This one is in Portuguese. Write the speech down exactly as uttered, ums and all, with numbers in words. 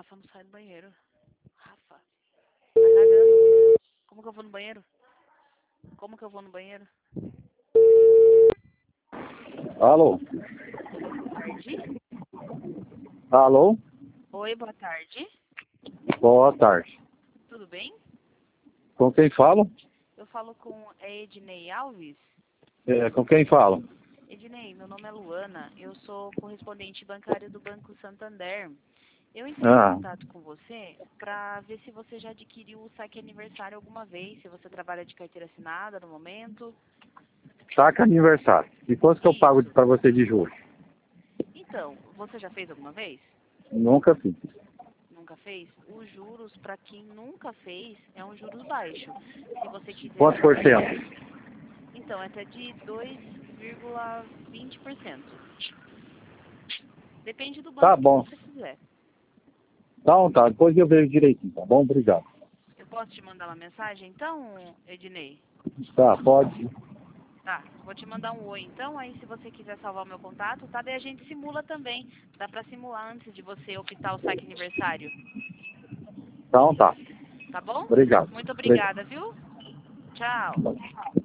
Rafa não sai do banheiro. Rafa, tá cagando. Como que eu vou no banheiro? Como que eu vou no banheiro? Alô? Boa tarde. Alô? Oi, boa tarde. Boa tarde. Tudo bem? Com quem falo? Eu falo com a Ednei Alves. É, com quem falo? Ednei, meu nome é Luana. Eu sou correspondente bancária do Banco Santander. Eu entrei em Ah, contato com você para ver se você já adquiriu o saque aniversário alguma vez, se você trabalha de carteira assinada no momento. saca aniversário. E quanto que eu pago Isso. pra você de juros? Então, você já fez alguma vez? Nunca fiz. Nunca fez? Os juros, para quem nunca fez, é um juros baixo. Se você quiser Quantos por fazer, cento? então, é até de dois vírgula vinte por cento. Depende do Tá banco que bom. você quiser. Então tá, depois eu vejo direitinho, tá bom? Obrigado. Eu posso te mandar uma mensagem, então, Ednei? Tá, pode. Tá, vou te mandar um oi, então, aí se você quiser salvar o meu contato, tá? Daí a gente simula também. Dá pra simular antes de você optar o saque aniversário. Então tá. Tá bom? Obrigado. Muito Obrigado. obrigada, viu? Tchau.